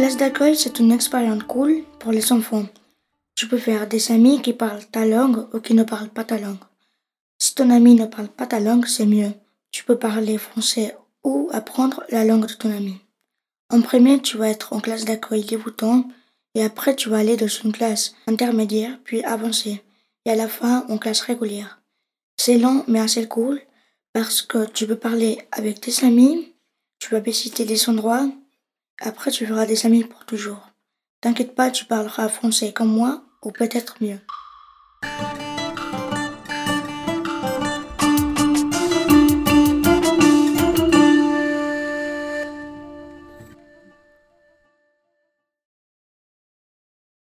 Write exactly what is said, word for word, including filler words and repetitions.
classe d'accueil, c'est une expérience cool pour les enfants. Tu peux faire des amis qui parlent ta langue ou qui ne parlent pas ta langue. Si ton ami ne parle pas ta langue, c'est mieux. Tu peux parler français ou apprendre la langue de ton ami. En premier, tu vas être en classe d'accueil débutant et après tu vas aller dans une classe intermédiaire puis avancée et à la fin en classe régulière. C'est lent mais assez cool parce que tu peux parler avec tes amis, tu vas visiter des endroits, après tu feras des amis pour toujours. T'inquiète pas, tu parleras français comme moi ou peut-être mieux.